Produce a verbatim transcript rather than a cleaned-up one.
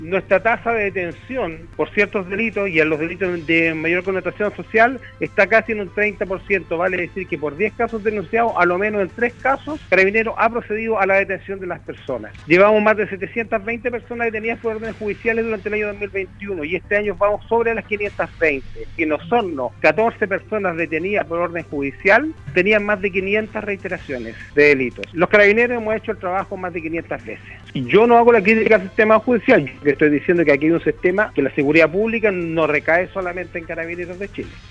Nuestra tasa de detención por ciertos delitos y en los delitos de mayor connotación social está casi en un treinta por ciento, vale decir que por diez casos denunciados, a lo menos en tres casos, Carabineros ha procedido a la detención de las personas. Llevamos más de setecientas veinte personas detenidas por órdenes judiciales durante el año dos mil veintiuno y este año vamos sobre las quinientas veinte. Y en Osorno, catorce personas detenidas por orden judicial tenían más de quinientas reiteraciones de delitos. Los Carabineros hemos hecho el trabajo más de quinientas veces. Y yo no hago la crítica al sistema judicial, yo estoy diciendo que aquí hay un sistema que la seguridad pública no recae solamente en Carabineros de Chile.